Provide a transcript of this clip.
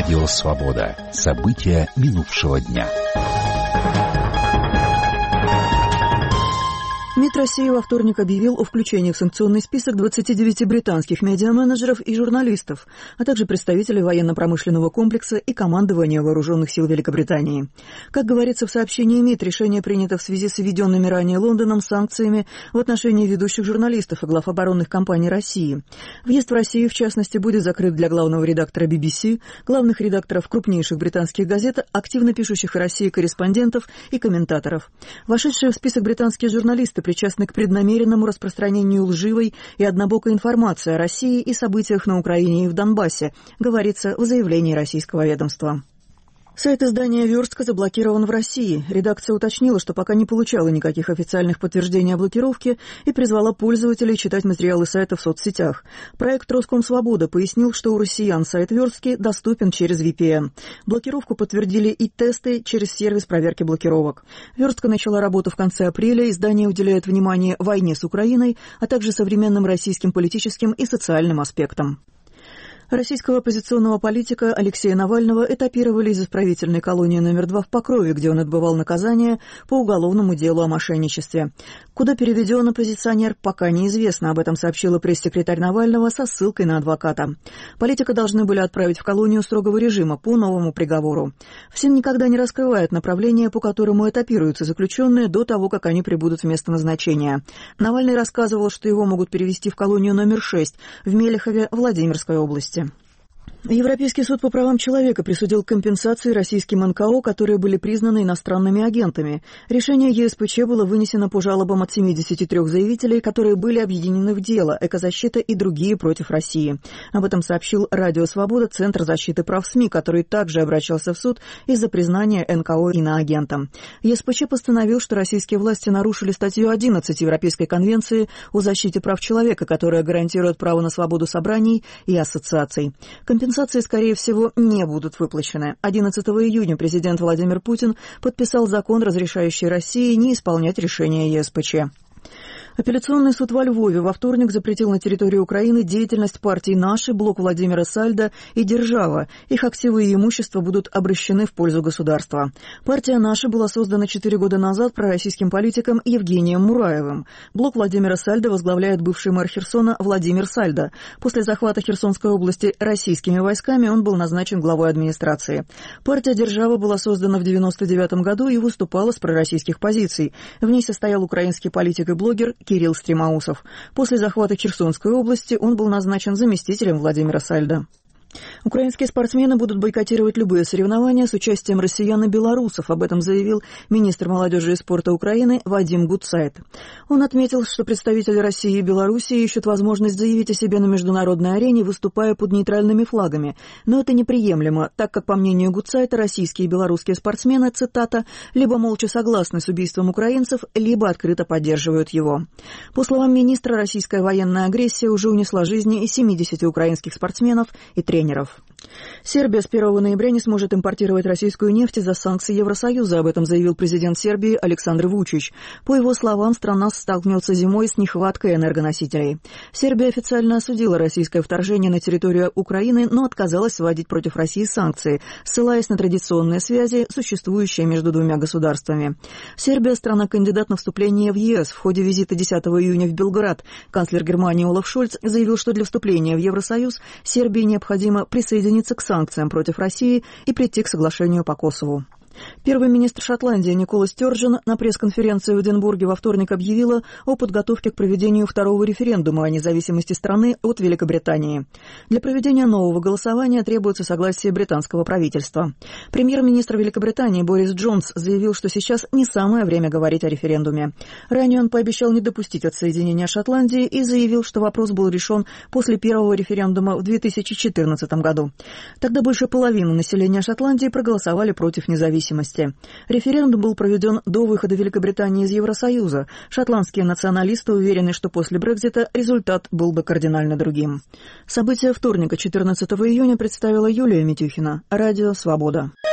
Радио «Свобода». События минувшего дня. МИД России во вторник объявил о включении в санкционный список 29 британских медиаменеджеров и журналистов, а также представителей военно-промышленного комплекса и командования вооруженных сил Великобритании. Как говорится в сообщении МИД, решение принято в связи с введенными ранее Лондоном санкциями в отношении ведущих журналистов и глав оборонных компаний России. Въезд в Россию, в частности, будет закрыт для главного редактора BBC, главных редакторов крупнейших британских газет, активно пишущих о России корреспондентов и комментаторов. Вошедшие в список британские журналисты причастны к преднамеренному распространению лживой и однобокой информации о России и событиях на Украине и в Донбассе, говорится в заявлении российского ведомства. Сайт издания «Верстка» заблокирован в России. Редакция уточнила, что пока не получала никаких официальных подтверждений о блокировке и призвала пользователей читать материалы сайта в соцсетях. Проект «Роскомсвобода» пояснил, что у россиян сайт «Верстки» доступен через VPN. Блокировку подтвердили и тесты через сервис проверки блокировок. «Верстка» начала работу в конце апреля. Издание уделяет внимание войне с Украиной, а также современным российским политическим и социальным аспектам. Российского оппозиционного политика Алексея Навального этапировали из исправительной колонии номер 2 в Покрове, где он отбывал наказание по уголовному делу о мошенничестве. Куда переведен оппозиционер, пока неизвестно. Об этом сообщила пресс-секретарь Навального со ссылкой на адвоката. Политика должны были отправить в колонию строгого режима по новому приговору. ФСИН никогда не раскрывает направление, по которому этапируются заключенные до того, как они прибудут в место назначения. Навальный рассказывал, что его могут перевести в колонию номер 6 в Мелехове, Владимирской области. Европейский суд по правам человека присудил компенсации российским НКО, которые были признаны иностранными агентами. Решение ЕСПЧ было вынесено по жалобам от 73 заявителей, которые были объединены в дело «Экозащита» и другие против России. Об этом сообщил Радио «Свобода», Центр защиты прав СМИ, который также обращался в суд из-за признания НКО иноагентом. ЕСПЧ постановил, что российские власти нарушили статью 11 Европейской конвенции о защите прав человека, которая гарантирует право на свободу собраний и ассоциаций. Компенсации, скорее всего, не будут выплачены. 11 июня президент Владимир Путин подписал закон, разрешающий России не исполнять решения ЕСПЧ. Апелляционный суд во Львове во вторник запретил на территории Украины деятельность партий «Наши», «Блок Владимира Сальда» и «Держава». Их активы и имущество будут обращены в пользу государства. Партия «Наши» была создана 4 года назад пророссийским политиком Евгением Мураевым. «Блок Владимира Сальда» возглавляет бывший мэр Херсона Владимир Сальда. После захвата Херсонской области российскими войсками он был назначен главой администрации. Партия «Держава» была создана в 1999 году и выступала с пророссийских позиций. В ней состоял украинский политик и блогер Кирилл Стремоусов. После захвата Херсонской области он был назначен заместителем Владимира Сальда. Украинские спортсмены будут бойкотировать любые соревнования с участием россиян и белорусов. Об этом заявил министр молодежи и спорта Украины Вадим Гутцайт. Он отметил, что представители России и Белоруссии ищут возможность заявить о себе на международной арене, выступая под нейтральными флагами. Но это неприемлемо, так как, по мнению Гутцайта, российские и белорусские спортсмены, цитата, либо молча согласны с убийством украинцев, либо открыто поддерживают его. По словам министра, российская военная агрессия уже унесла жизни и 70 украинских спортсменов и тренеров. Сербия с 1 ноября не сможет импортировать российскую нефть из-за санкций Евросоюза. Об этом заявил президент Сербии Александр Вучич. По его словам, страна столкнется зимой с нехваткой энергоносителей. Сербия официально осудила российское вторжение на территорию Украины, но отказалась вводить против России санкции, ссылаясь на традиционные связи, существующие между двумя государствами. Сербия – страна-кандидат на вступление в ЕС. В ходе визита 10 июня в Белград канцлер Германии Олаф Шольц заявил, что для вступления в Евросоюз Сербии необходимо присоединиться к санкциям против России и прийти к соглашению по Косову. Первый министр Шотландии Никола Стёрджен на пресс-конференции в Эдинбурге во вторник объявила о подготовке к проведению второго референдума о независимости страны от Великобритании. Для проведения нового голосования требуется согласие британского правительства. Премьер-министр Великобритании Борис Джонс заявил, что сейчас не самое время говорить о референдуме. Ранее он пообещал не допустить отсоединения Шотландии и заявил, что вопрос был решен после первого референдума в 2014 году. Тогда больше половины населения Шотландии проголосовали против независимости. Референдум был проведен до выхода Великобритании из Евросоюза. Шотландские националисты уверены, что после Брексита результат был бы кардинально другим. События вторника, 14 июня, представила Юлия Митюхина. Радио «Свобода».